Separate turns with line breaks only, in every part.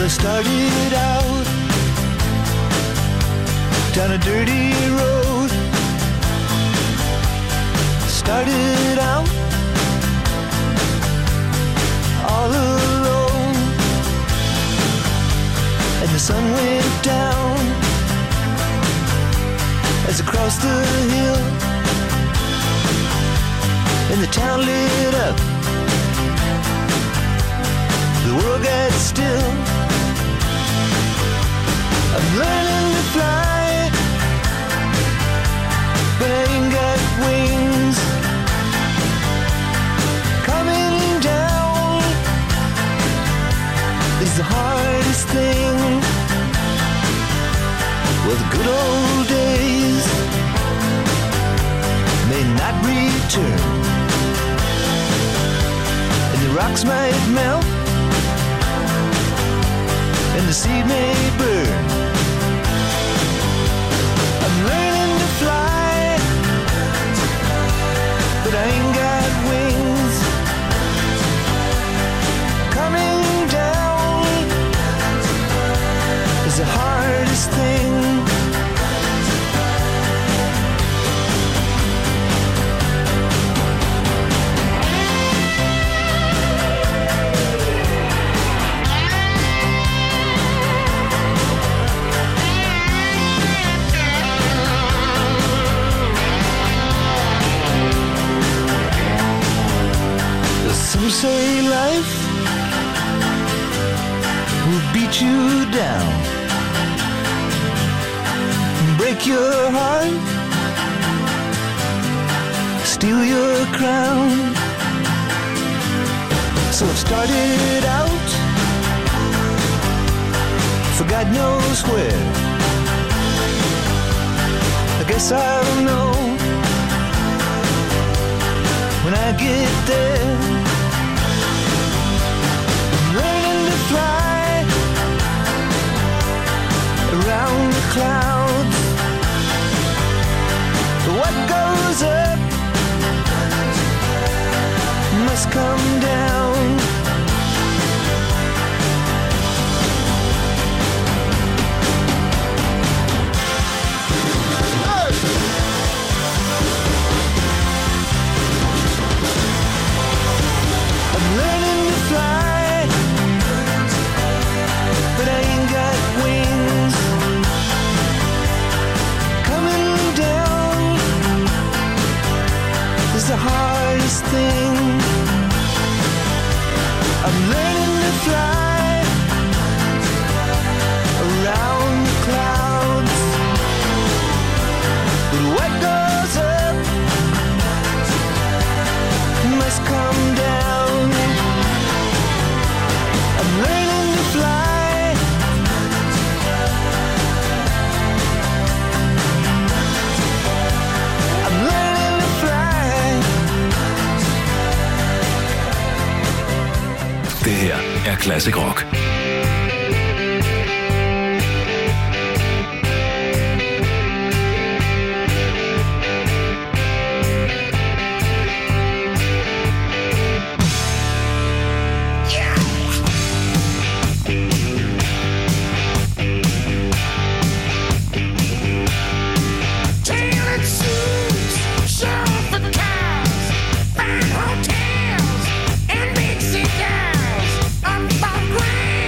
I started out down a dirty road. Started out all alone, and the sun went down as I crossed the hill, and the town lit up. The world got still. I'm learning to fly, but I ain't got wings. Coming down is the hardest thing. Well, the good old days may not return, and the rocks might melt, and the seed may burn. I'm learning to fly, but I ain't got wings. Coming down is the hardest thing. Some say life will beat you down, break your heart, steal your crown. So it started out for God knows where. I guess I'll know when I get there. Fly around the clouds. What goes up must come down. I'm learning to fly, but I ain't got wings. Coming down is the hardest thing. I'm learning to fly around the clouds, but what goes up must come down. I'm learning to fly, I'm learning to fly.
Det her er Classic Rock.
Hotels and big cigars up for grabs.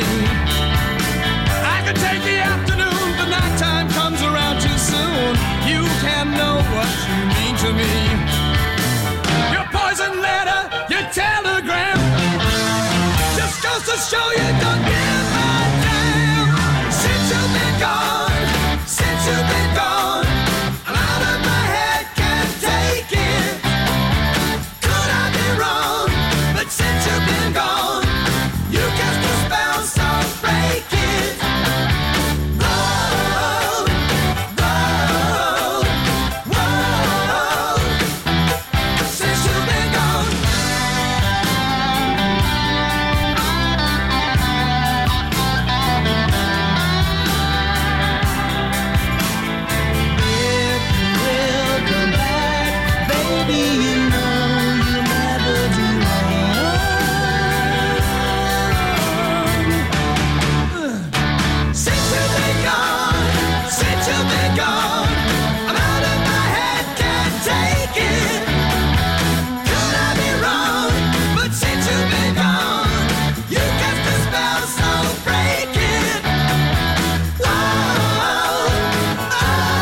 I could take the afternoon, the nighttime comes around too soon. You can't know what you mean to me. Your poison letter, your telegram, just goes to show you don't give a damn. Since you've been gone, since you've been gone, I'm out of my head, can't take it. Could I be wrong? But since you've been gone, you cast a spell, so break it. Whoa, whoa, whoa. Since you've been gone. If you will come back, baby, you know you'll never do wrong. Since you've been gone, since you've been gone, I'm out of my head, can't take it. Could I be wrong? But since you've been gone, you cast a spell, so break it. Whoa, oh, oh,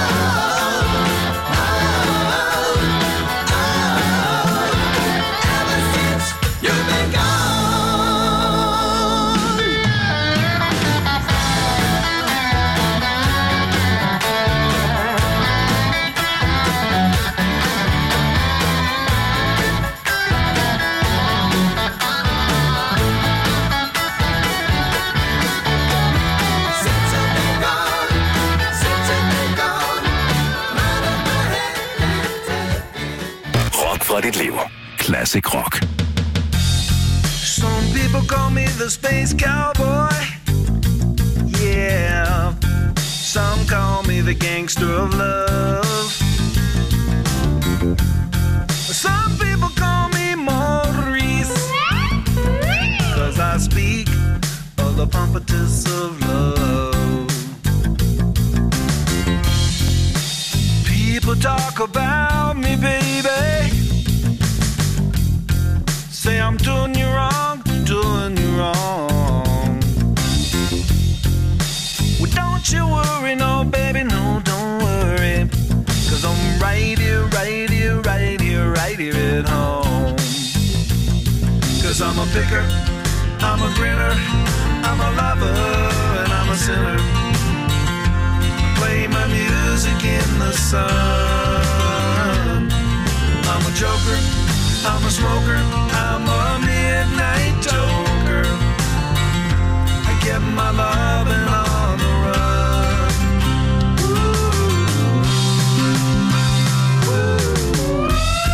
oh. Ever since you've been gone. Since you've been gone, since you've been gone, I'm out of my head, can't take it.
Rock fra dit liv. Classic Rock.
Some people call me the space cowboy. Yeah. Some call me the gangster of love. Some people call me Maurice, 'cause I speak of the pompatus of love. People talk about me, baby. Say I'm doing you wrong, doing you wrong. Well, don't you worry, no, baby, no, don't worry. 'Cause I'm right here, right here, right here, right here at home. 'Cause I'm a picker, I'm a grinner, I'm a lover, and I'm a sinner. Play my music in the sun. I'm a joker, I'm a smoker, I'm a midnight toker. I get my loving on the run. Ooh. Ooh.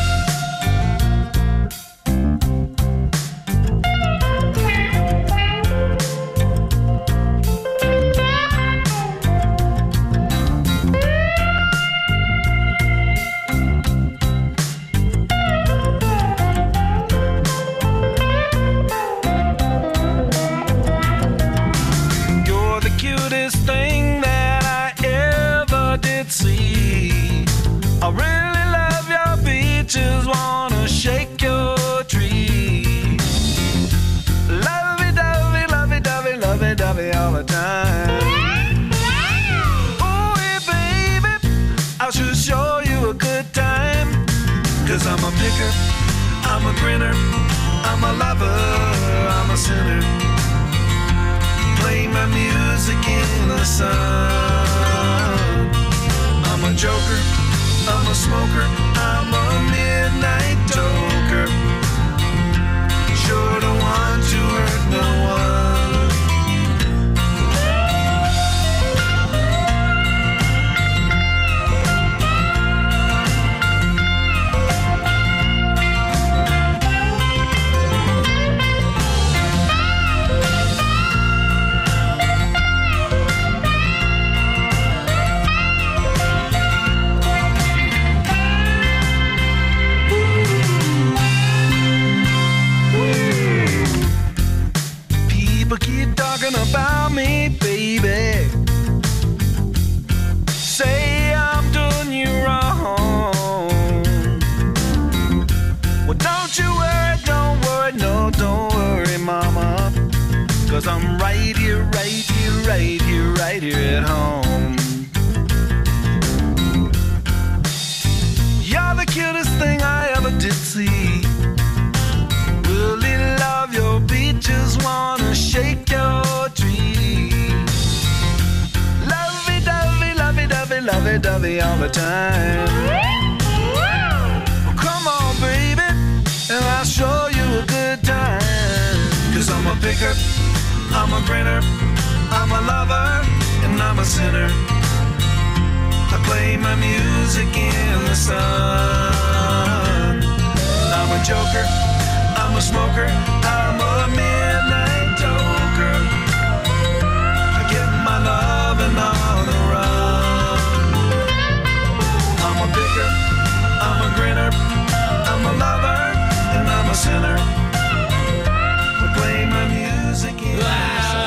You're the cutest thing that I ever did see. I really love your beaches, wanna shake your tree. Lovey-dovey, lovey-dovey, lovey-dovey all the time. Oh, hey, baby, I should show you a good time. 'Cause I'm a picker, I'm a grinner, I'm a lover, I'm a sinner. Play my music in the sun. I'm a joker, I'm a smoker, I'm a midnight toker. Sure don't want to hurt no one. People keep talking about me, baby. Say I'm doing you wrong. Well, don't you worry, no, don't worry, mama. 'cause I'm right here, right here, right here, right here at home. You're the cutest thing I ever did see. Really love your beat, just wanna shake your tree. Lovey-dovey, lovey-dovey, lovey-dovey all the time. Well, come on, baby, and I'll show you a good time. 'Cause I'm a picker, I'm a grinner, I'm a lover, and I'm a sinner. I play my music in the sun. I'm a joker, I'm a smoker, I'm a midnight toker. I get my loving on the run. I'm a picker, I'm a grinner, I'm a lover, and I'm a sinner. I play my music in the sun.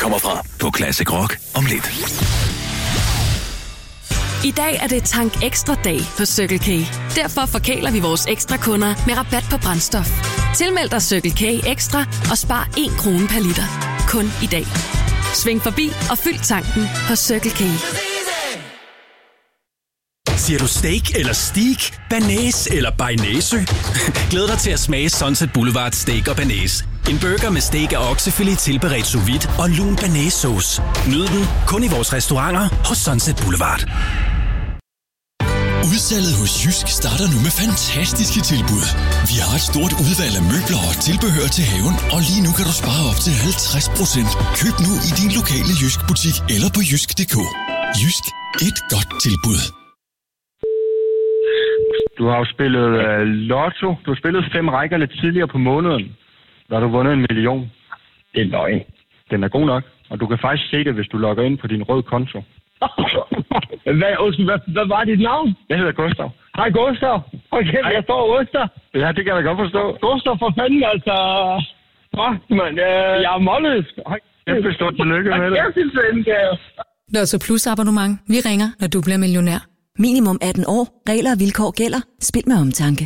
kommer fra på Classic Rock om lidt.
I dag er det Tank Ekstra dag hos Circle K. Derfor forkæler vi vores ekstra kunder med rabat på brændstof. Tilmeld dig Circle K Ekstra og spar 1 krone per liter. Kun i dag. Sving forbi og fyld tanken hos Circle K.
Siger du steak eller steak, banæs eller bearnaise? Glæd dig til at smage Sunset Boulevard Steak og Banæs. En burger med steak og oksefilet tilberedt sous vide og lun banæssauce. Nyd den kun i vores restauranter hos Sunset Boulevard.
Udsalget hos Jysk starter nu med fantastiske tilbud. Vi har et stort udvalg af møbler og tilbehør til haven, og lige nu kan du spare op til 50%. Køb nu i din lokale Jysk butik eller på jysk.dk. Jysk. Et godt tilbud.
Du har jo spillet lotto. Du har spillet 5 rækker lidt tidligere på måneden. Der har du vundet 1 million. Det er løgn. Den er god nok. Og du kan faktisk se det, hvis du logger ind på din røde konto.
Hvad var dit navn?
Jeg hedder Gustav.
Hej Gustav. Okay, jeg står Oster.
Ja, det kan jeg godt forstå.
Gustav, for fanden, altså. Man, jeg er målløs.
Kæmpe stort tillykke med det.
Lotto Plus abonnement. Vi ringer, når du bliver millionær.
Minimum 18 år. Regler og vilkår gælder. Spil med omtanke.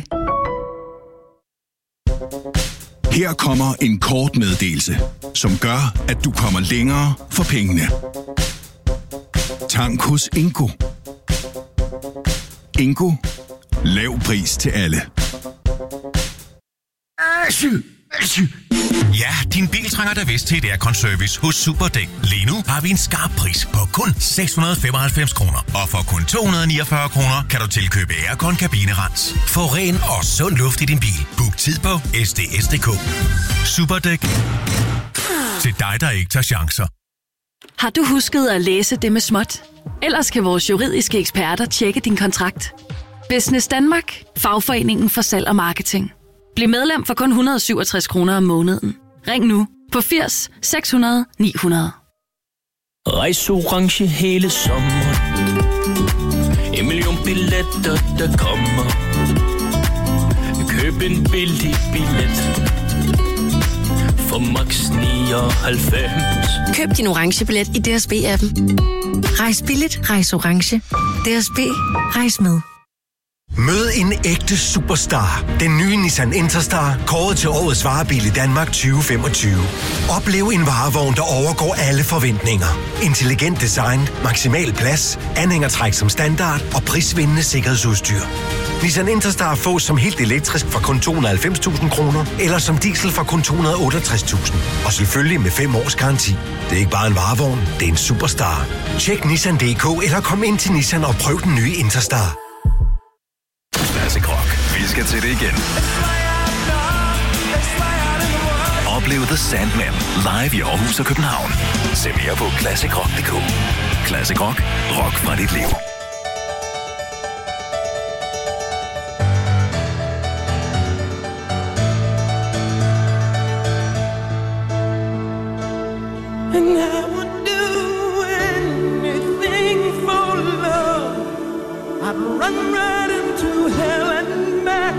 Her kommer en kort meddelelse, som gør, at du kommer længere for pengene. Tank hos Ingo. Ingo. Lav pris til alle.
Ja, din bil trænger da vist til et aircon-service hos Superdæk. Lige nu har vi en skarp pris på kun 695 kroner. Og for kun 249 kroner kan du tilkøbe aircon-kabinerens. Få ren og sund luft i din bil. Book tid på sds.dk. Superdæk. Til dig, der ikke tager chancer.
Har du husket at læse det med småt? Ellers kan vores juridiske eksperter tjekke din kontrakt. Business Danmark. Fagforeningen for salg og marketing. Bliv medlem for kun 167 kroner om måneden. Ring nu på 80 600 900.
Rejse orange hele sommeren. 1 million billetter, der kommer. Køb en billig billet for max 99.
Køb din orange billet i DSB-appen. Rejs billigt, rejs orange. DSB, rejs med.
Mød en ægte superstar. Den nye Nissan Interstar, kåret til årets varebil i Danmark 2025. Oplev en varevogn, der overgår alle forventninger. Intelligent design, maksimal plads, anhængertræk som standard og prisvindende sikkerhedsudstyr. Nissan Interstar fås som helt elektrisk for kun 290.000 kroner, eller som diesel for kun 268.000. Og selvfølgelig med 5 års garanti. Det er ikke bare en varevogn, det er en superstar. Tjek Nissan.dk eller kom ind til Nissan og prøv den nye Interstar.
Classic Rock. Vi skal til det igen. Oplev The Sandman live i Aarhus og København. Se mere på ClassicRock.dk. Classic Rock. Rock fra dit liv.
And I would do anything for love. I'd run right into hell and back.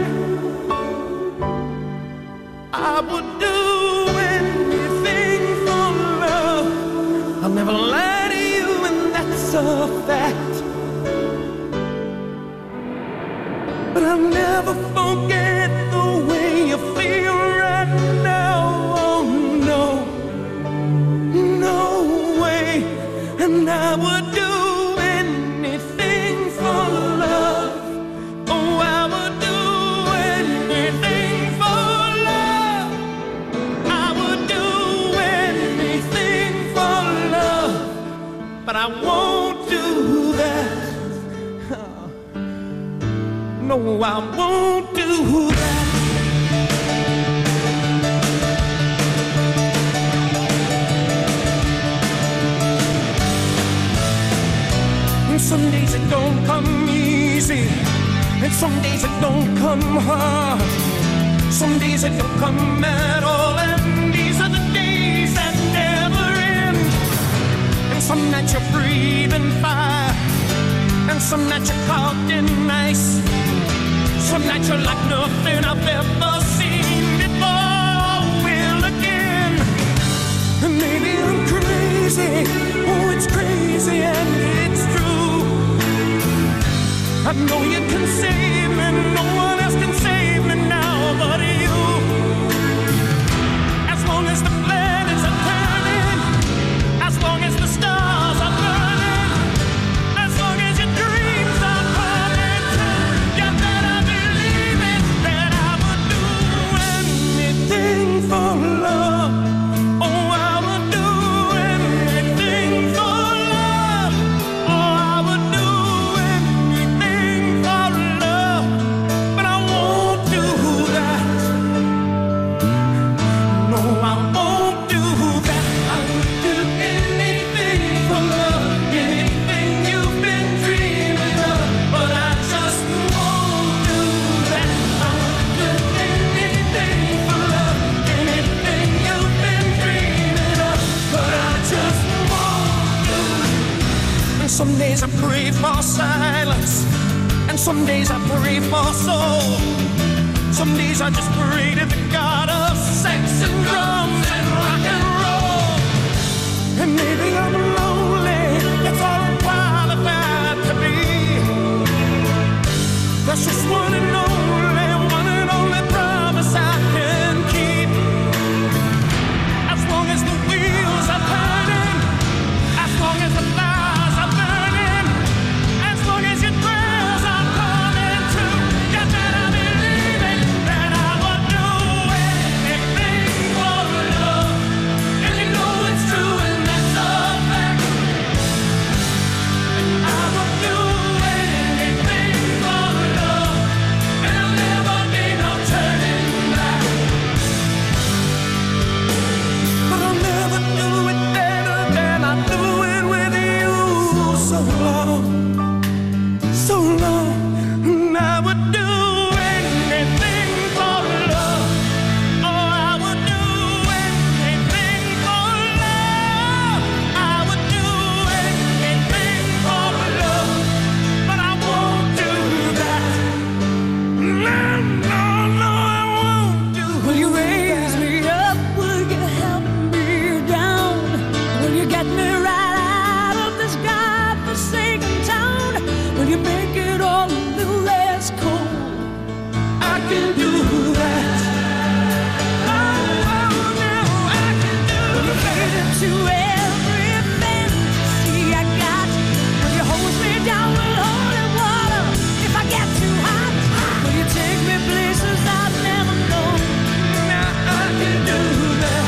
I would do anything for love. I'll never lie to you, and that's a fact. But I'll never forget the way you feel right now. Oh no. No way, and I would do anything for love. Oh, I would do anything for love. I would do anything for love, but I won't do that. No, I won't do that. Some days it don't come easy, and some days it don't come hard. Some days it don't come at all, and these are the days that never end. And some nights you're breathing fire, and some nights you're caught in ice. Some nights you're like nothing I've ever seen before. Will again, and maybe I'm crazy. crazy, oh it's crazy and it's true. I know you can save me, no one else can save me now but you. As long as the planets are turning, as long as the stars are burning, as long as your dreams are coming true, you better believe it, that I would do anything for love. Oh, I would do anything for love. Oh, I would do anything for love. But I won't do that. No, I won't do that. I would do anything for love, anything you've been dreaming of. But I just won't do that. I would do anything for love, anything you've been dreaming of. But I just won't do it. And some days I pray for silence, and some days I pray for soul. Some days I just pray to the God of sex and drums and rock and roll. And maybe I'm lonely, that's all I'm qualified to be. That's just one and only promise I can keep. As long as the wheels are turning, as long as the fires are burning, as long as your prayers are coming true, you better believe it, that I would do anything for love. And you know it's true and that's a fact. I would do anything for love, and there'll never be no turning back. But I'll never do it better than I do it with you. So long, so long, and I would do anything for love. Oh, I would do anything for love. I would do anything for love, but I won't do that. No, I won't do. Will you raise me up? Will you help me down? Will you get me right out of this godforsaken town? Will you make it all a little less cold? I can do that. Oh, no, I can do that. Will you cater to every fantasy I got? Will you hose me down with holy water if I get too hot? Will you take me places I've never known? Now I can do that.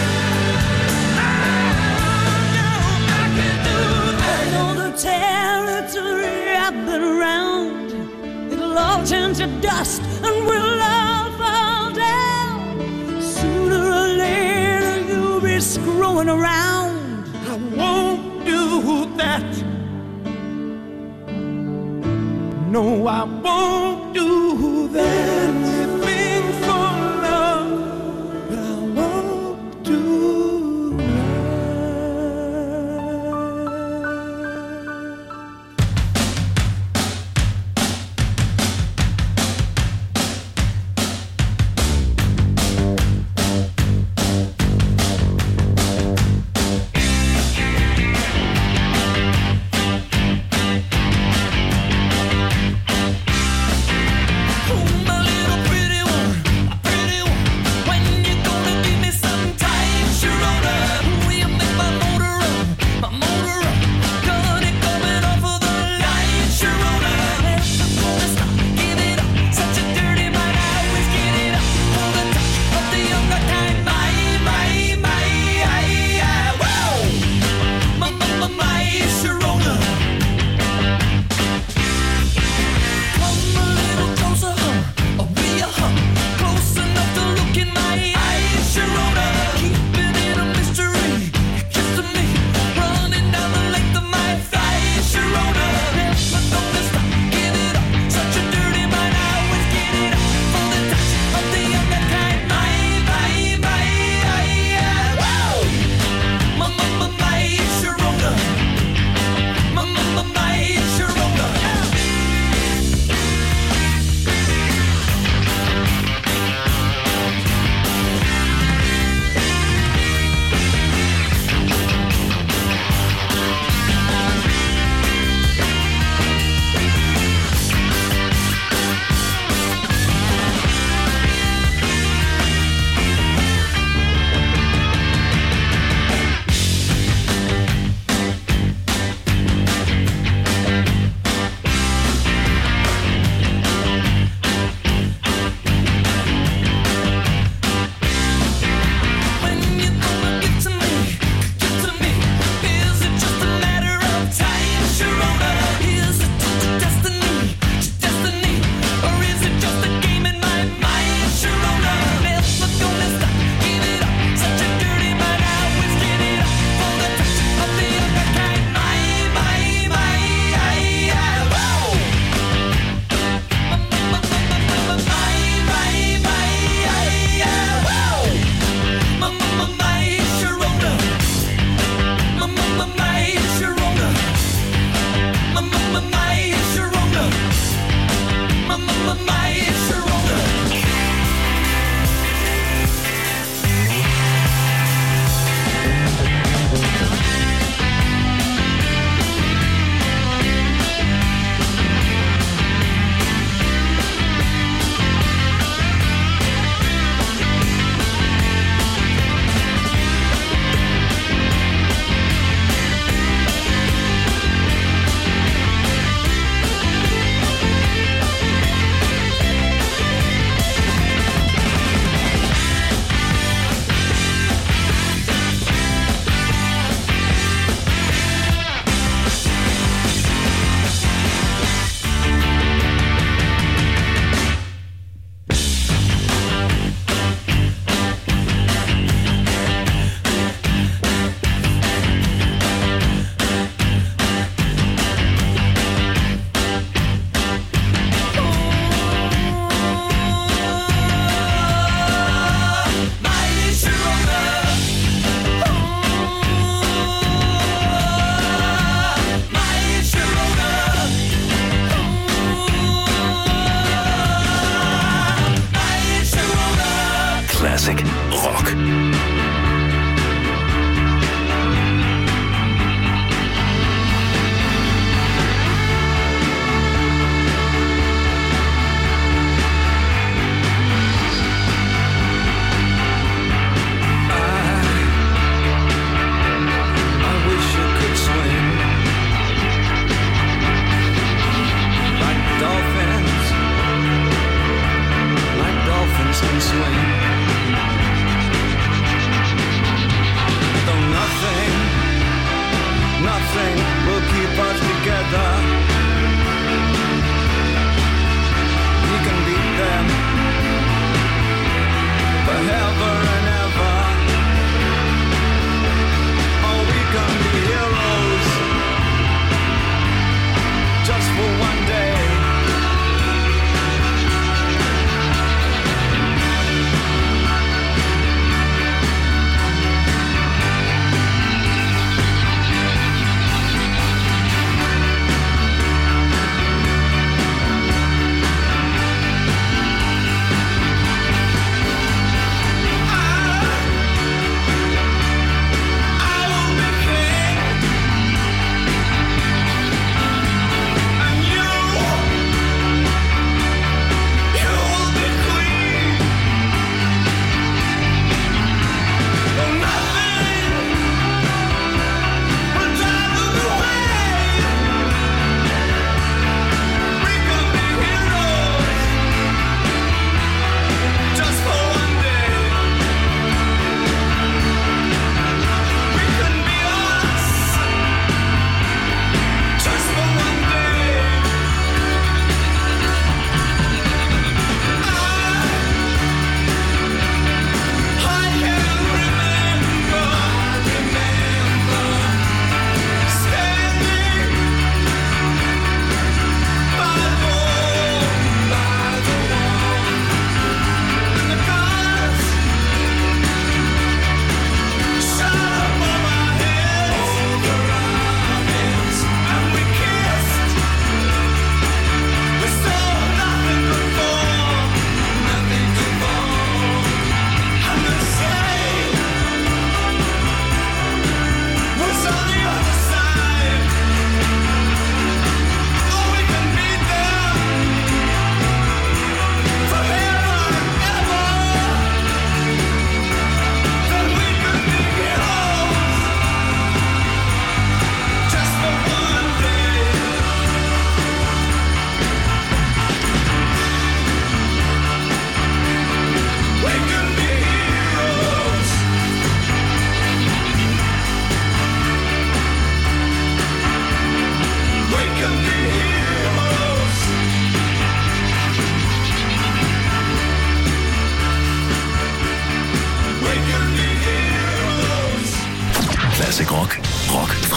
No, I can do that. I know the territory I've been around. It'll all turn to dust and we'll all fall down. Sooner or later you'll be screwing around. I won't do that. No, I won't do that. Anything for love, but I won't do Oh, my little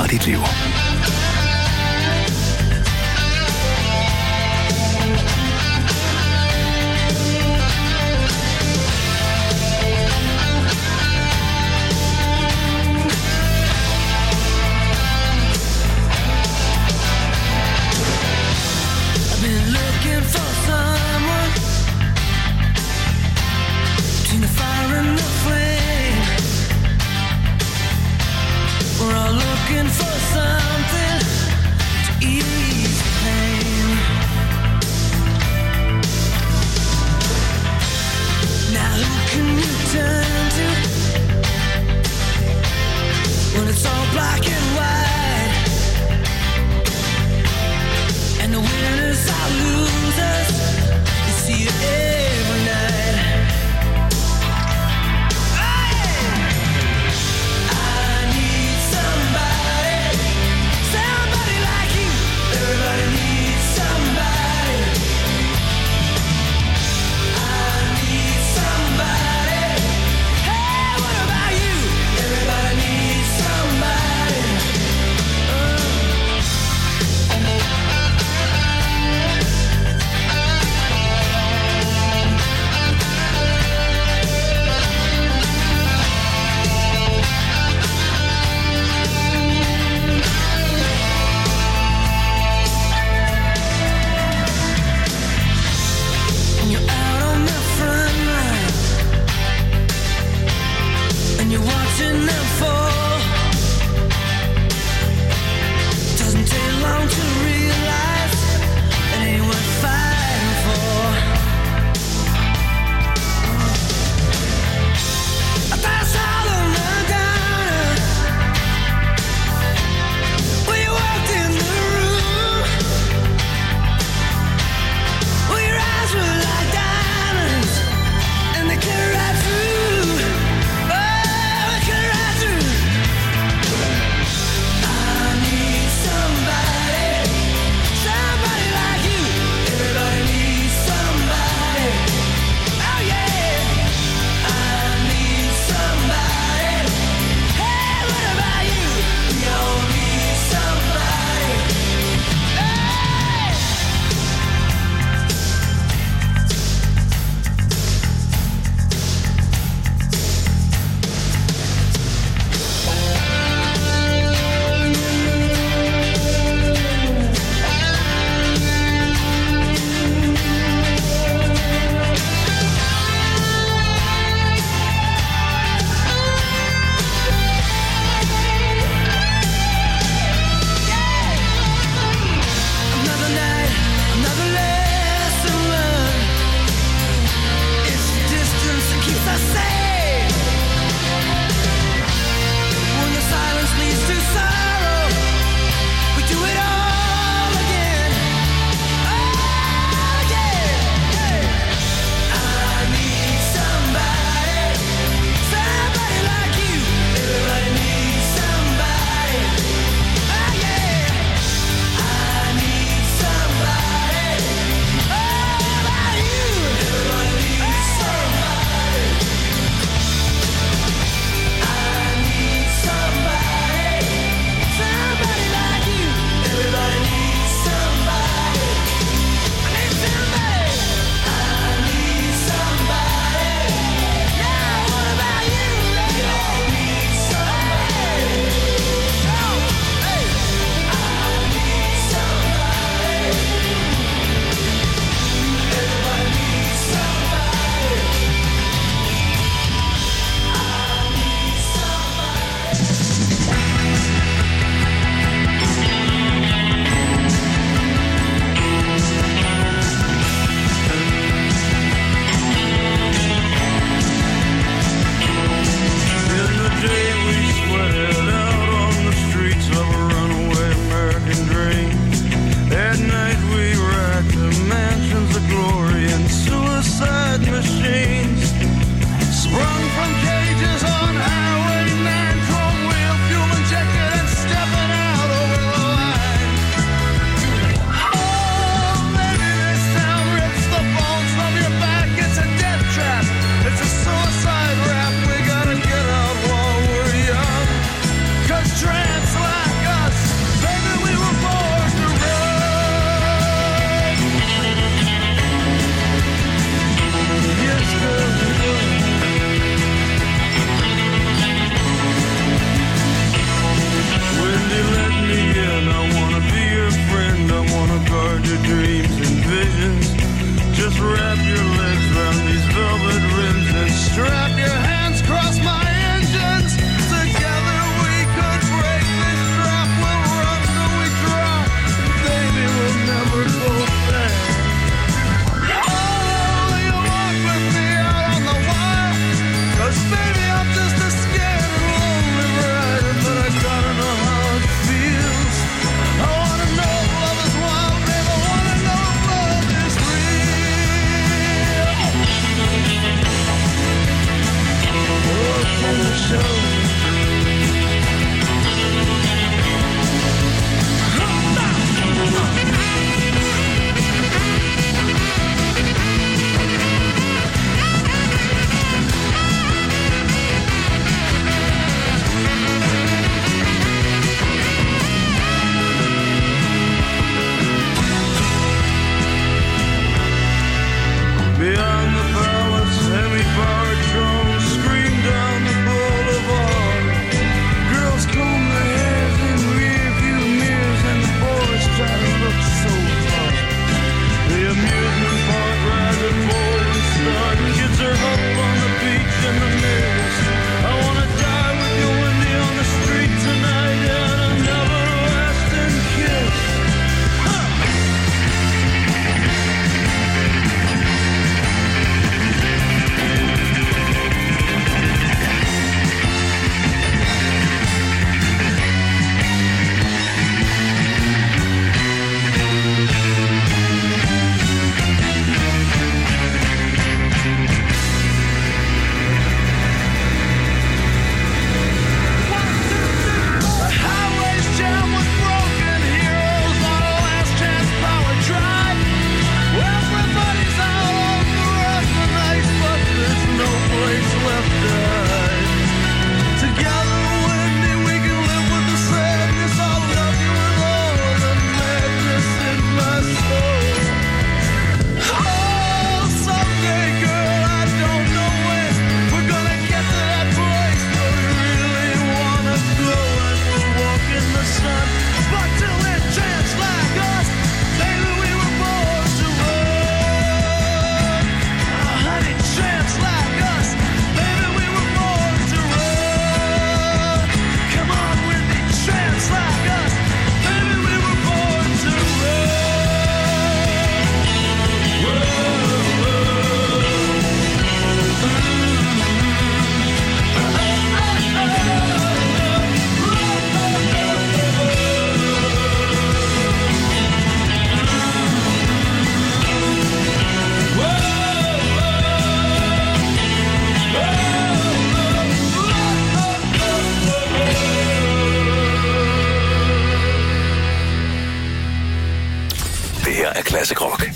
dit liv.
We're all looking for something
her er Classic Rock.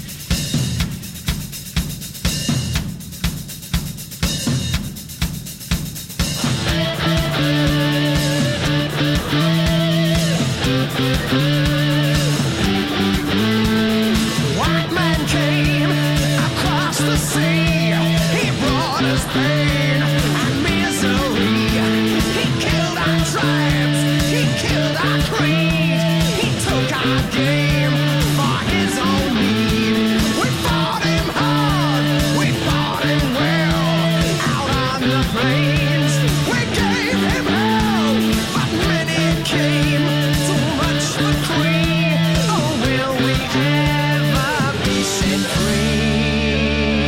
White man came across the sea. He brought us pain and misery. He killed our tribes. He killed our creed. He took our game for his own need. We fought him hard. We fought him well. Out on the plains, we gave him hell. But many came. Too much for free. Oh, will we ever be set free?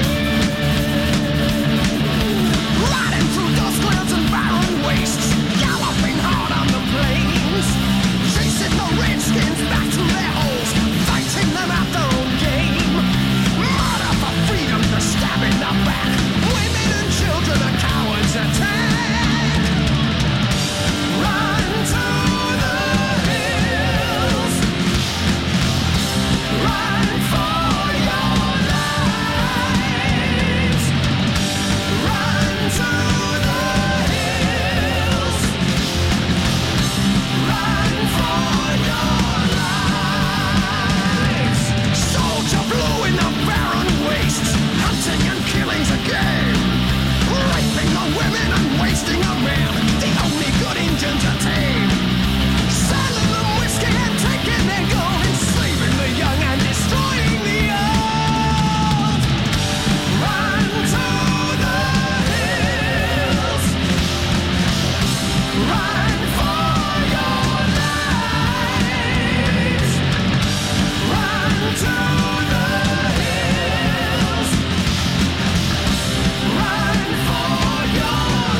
Riding through dust clouds and barren wastes, galloping hard on the plains, chasing the redskins back to their holes, fighting them at their own game. Murder for freedom, the stab in the back. Women and children are cowards attack. Run to the hills. Run for your lives. Run to the hills. Run for your lives. Soldier blue in the barren wastes, hunting and killing's a game. Raping the women and wasting a man, the only good Indians are tame. Selling them whiskey and taking their gold, enslaving the young and destroying the old. Run to the hills. Run for your lives. Run to the hills. Run for your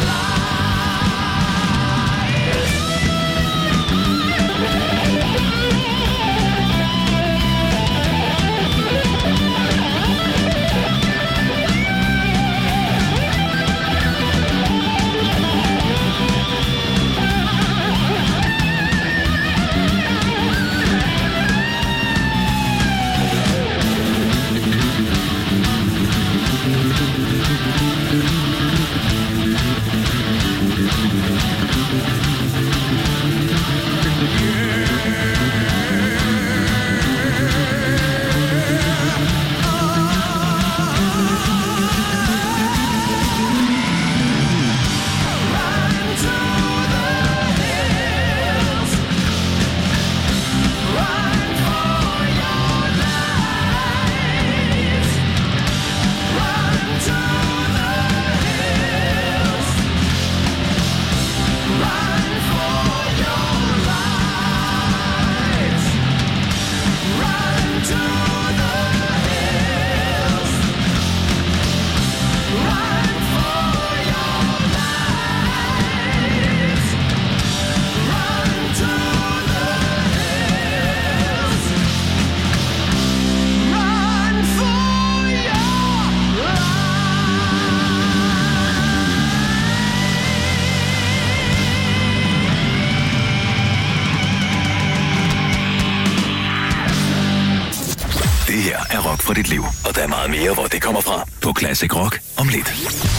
Det her er Rock for dit liv, og der er meget mere, hvor det kommer fra på Classic Rock om lidt.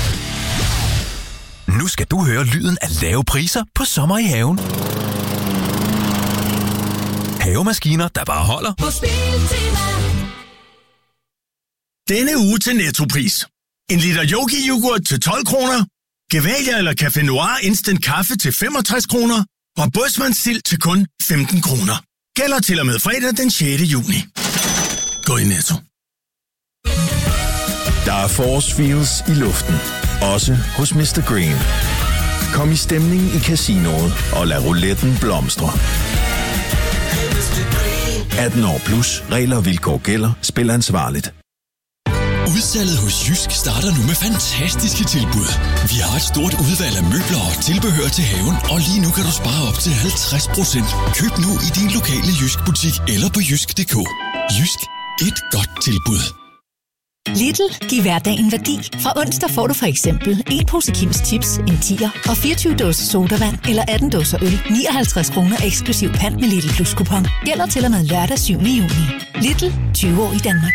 Nu skal du høre lyden af lave priser på sommer i haven. Havemaskiner, der bare holder.
Denne uge til Nettopris. En liter Yogi-yoghurt til 12 kroner. Gevalia eller Café Noir Instant Kaffe til 65 kroner. Og bådsmandssild til kun 15 kroner. Gælder til og med fredag den 6. juni. Gå i Netto.
Der er force feels i luften. Også hos Mr. Green. Kom i stemning i casinoet og lad rouletten blomstre. 18 år plus. Regler og vilkår gælder. Spil ansvarligt.
Udsalget hos Jysk starter nu med fantastiske tilbud. Vi har et stort udvalg af møbler og tilbehør til haven, og lige nu kan du spare op til 50%. Køb nu i din lokale Jysk butik eller på jysk.dk. Jysk. Et godt tilbud.
Lidl giver hverdagen værdi. Fra onsdag får du for eksempel en pose Kims Chips, en 10'er og 24 dåser sodavand eller 18 dåser øl. 59 kroner eksklusiv pant med Lidl Plus kupon. Gælder til og med lørdag 7. juni. Lidl, 20 år i Danmark.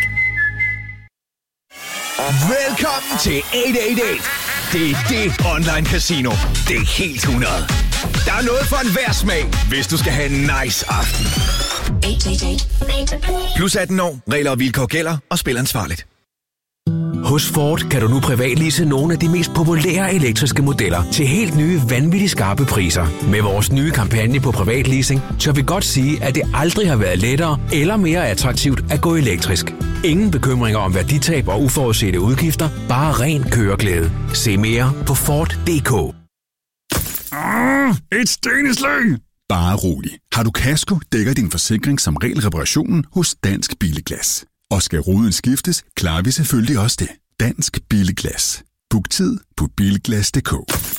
Velkommen til 888. Det er det online casino. Det er helt 100. Der er noget for enhver smag, hvis du skal have en nice aften. 888. Plus 18 år. Regler og vilkår gælder, og spil ansvarligt.
Hos Ford kan du nu privatlease nogle af de mest populære elektriske modeller til helt nye, vanvittigt skarpe priser. Med vores nye kampagne på privatleasing, tør vi godt sige, at det aldrig har været lettere eller mere attraktivt at gå elektrisk. Ingen bekymringer om værditab og uforudsete udgifter, bare ren køreglæde. Se mere på Ford.dk.
Et steneslag! Bare rolig. Har du kasko, dækker din forsikring som regel reparationen hos Dansk Bilglas. Og skal ruden skiftes, klarer vi selvfølgelig også det. Dansk Bilglas. Book tid på bilglas.dk.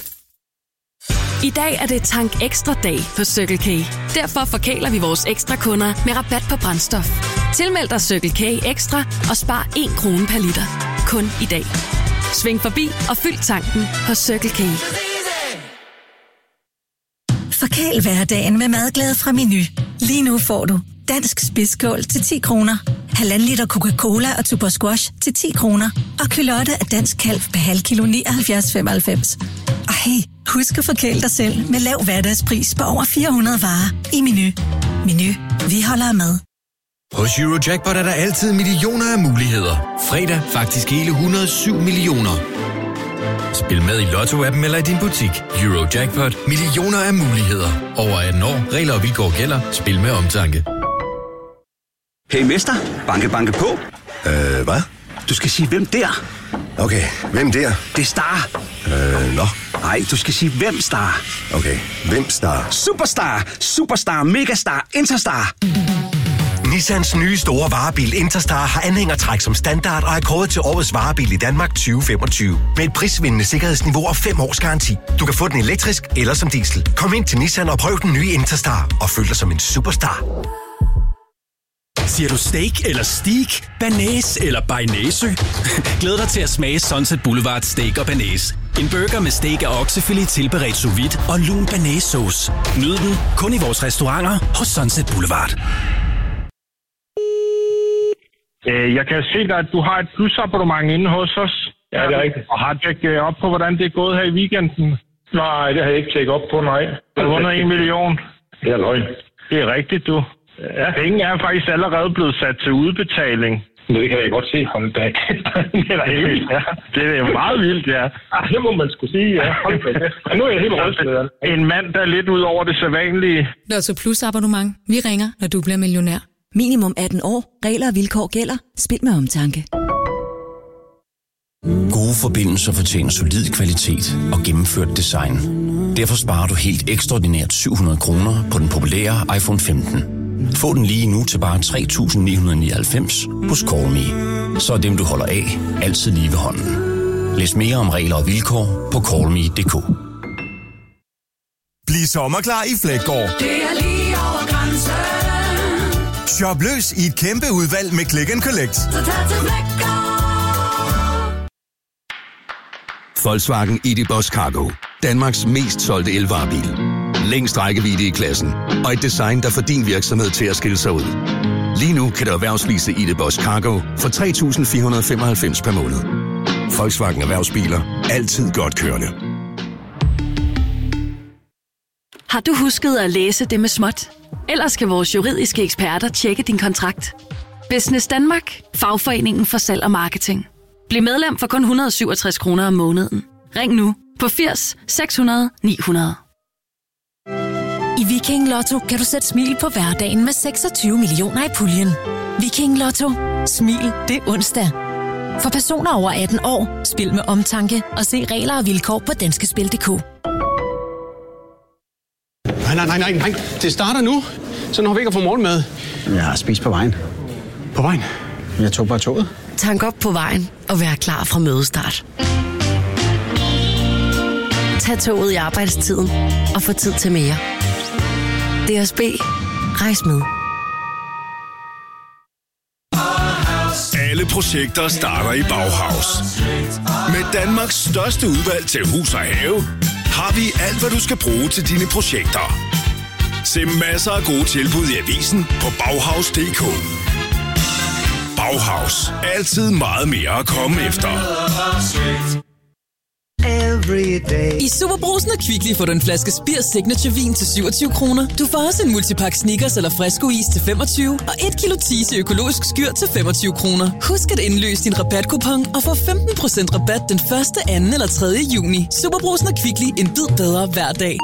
I dag er det Tank Ekstra dag på Circle K. Derfor forkæler vi vores ekstra kunder med rabat på brændstof. Tilmeld dig Circle K Ekstra og spar 1 krone per liter. Kun i dag. Sving forbi og fyld tanken hos Circle K.
Forkæl hverdagen med madglæde fra Meny. Lige nu får du dansk spidskål til 10 kroner, 1,5 liter Coca-Cola og Tuborg Squash til 10 kroner, og kylotte af dansk kalv per halv kilo 79,95. Og hey, husk at forkæle dig selv med lav hverdagspris på over 400 varer i Meny. Meny, vi holder af mad.
Hos Eurojackpot er der altid millioner af muligheder. Fredag faktisk hele 107 millioner. Spil med i Lotto-appen eller i din butik. Eurojackpot. Millioner af muligheder. Over 18 år. Regler og vilkår gælder. Spil med omtanke.
Hey mester, banke banke på.
Hvad?
Du skal sige hvem der.
Okay, hvem der?
Det er Star.
Nå.
Nej, du skal sige hvem Star.
Okay, hvem Star?
Superstar, Superstar, Megastar, Interstar.
Nissans nye store varebil Interstar har anhængertræk som standard og er kåret til årets varebil i Danmark 2025. Med et prisvindende sikkerhedsniveau og 5 års garanti. Du kan få den elektrisk eller som diesel. Kom ind til Nissan og prøv den nye Interstar og føl dig som en superstar.
Siger du steak eller steak, banæs eller bearnaise? Glæd dig til at smage Sunset Boulevard Steak og Banæs. En burger med steak og oksefilet tilberedt sous vide og lun banæssauce. Nyd den kun i vores restauranter hos Sunset Boulevard.
Jeg kan se dig, at du har et plusabonnement inde hos os.
Ja, det er rigtigt.
Og har tjekket op på, hvordan det er gået her i weekenden?
Nej, det har jeg ikke tjekket op på, nej.
Du har vundet 1 million.
Det er løgn.
Det er rigtigt, du. Ja. Penge er faktisk allerede blevet sat til udbetaling.
Men det kan jeg godt se fra en dag.
Det er da helt vildt, ja. Det er jo meget vildt, ja.
Det må man skulle sige, ja. Men nu er jeg helt rystet.
En mand, der er lidt ud over det sædvanlige.
Lotto Plus abonnement. Vi ringer, når du bliver millionær.
Minimum 18 år. Regler og vilkår gælder. Spil med omtanke.
Gode forbindelser fortjener solid kvalitet og gennemført design. Derfor sparer du helt ekstraordinært 700 kroner på den populære iPhone 15. Få den lige nu til bare 3.999 hos Callme. Så er dem, du holder af, altid lige ved hånden. Læs mere om regler og vilkår på callme.dk.
Bliv sommerklar i Fleggaard.
Det er lige over grænsen.
Shop løs i et kæmpe udvalg med Click & Collect.
Så tag til Fleggaard.
Volkswagen ID.Buzz Cargo. Danmarks mest solgte elvarebil. Længst rækkevidde i klassen. Og et design, der får din virksomhed til at skille sig ud. Lige nu kan du erhvervslease ID.Buzz Cargo for 3.495 per måned. Volkswagen Erhvervsbiler. Altid godt kørende.
Har du husket at læse det med småt? Ellers kan vores juridiske eksperter tjekke din kontrakt. Business Danmark. Fagforeningen for salg og marketing. Bliv medlem for kun 167 kroner om måneden. Ring nu på 80 600 900.
I Viking Lotto kan du sætte smil på hverdagen med 26 millioner i puljen. Viking Lotto. Smil det er onsdag. For personer over 18 år, spil med omtanke og se regler og vilkår på danskespil.dk.
Nej. Det starter nu. Så når vi ikke har fået morgenmad.
Jeg har spist på vejen.
På vejen?
Jeg tog bare toget.
Tank op på vejen og vær klar fra mødestart. Tag toget i arbejdstiden og få tid til mere. DSB. Rejs med.
Alle
Alle projekter starter i Bauhaus. Med Danmarks største udvalg til hus og have, har vi alt, hvad du skal bruge til dine projekter. Se masser af gode tilbud i avisen på Bauhaus.dk. Bauhaus. Altid meget mere at komme efter.
I Superbrugsen og Kvickly får du en flaske Spirs Signature Vin til 27 kroner. Du får også en multipakke Snickers eller Fresco-is til 25 og 1 kilo Tise økologisk skyr til 25 kroner. Husk at indløse din rabatkupon og få 15% rabat den 1., 2. eller 3. juni. Superbrugsen og Kvickly. En bid bedre hver dag.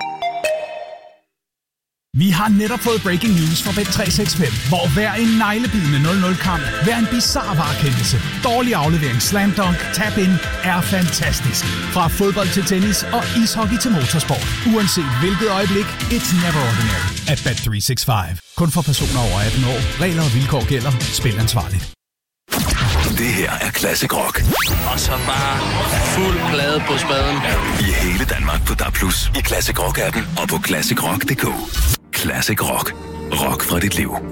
Vi har netop fået breaking news fra Bet365, hvor hver en neglebidende 0-0-kamp, hver en bizarre varekendelse, dårlig aflevering, slam dunk, tap-in er fantastisk. Fra fodbold til tennis og ishockey til motorsport. Uanset hvilket øjeblik, it's never ordinary at Bet365. Kun for personer over 18 år. Regler og vilkår gælder. Spil ansvarligt.
Det her er Classic Rock.
Og så bare fuld plade på spaden.
I hele Danmark på DAB+, i Classic Rock-appen og på classicrock.dk. Classic Rock. Rock fra dit liv.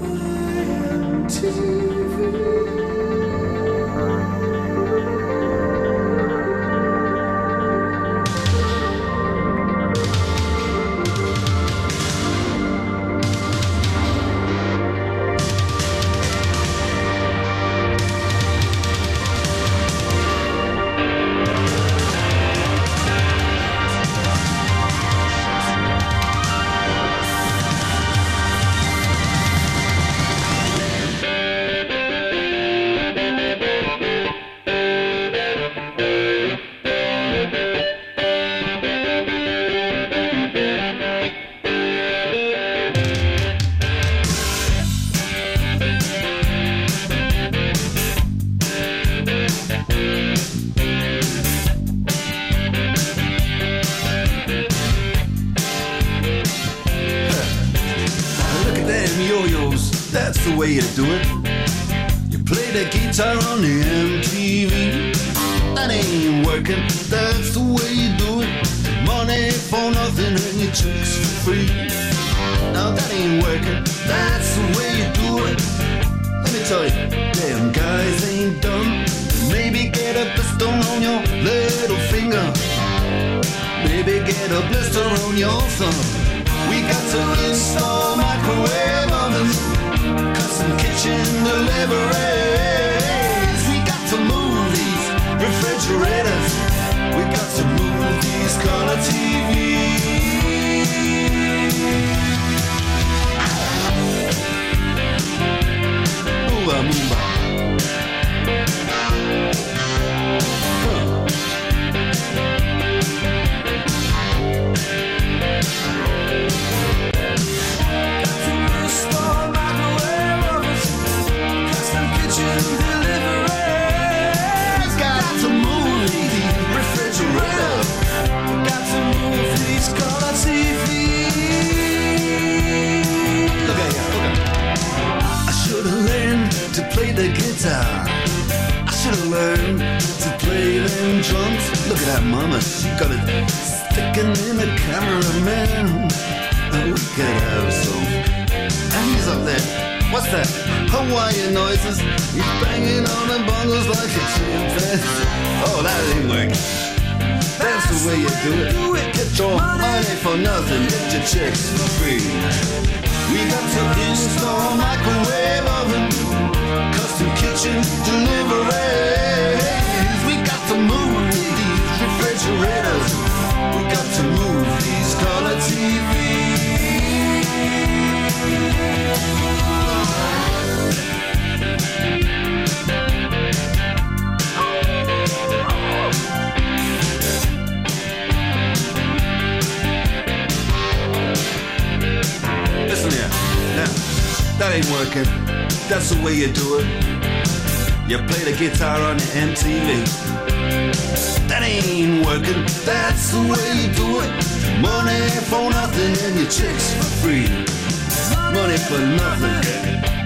That ain't working. That's the way you do it. You play the guitar on the MTV. That ain't working. That's the way you do it. Money for nothing and your chicks for free. Money for nothing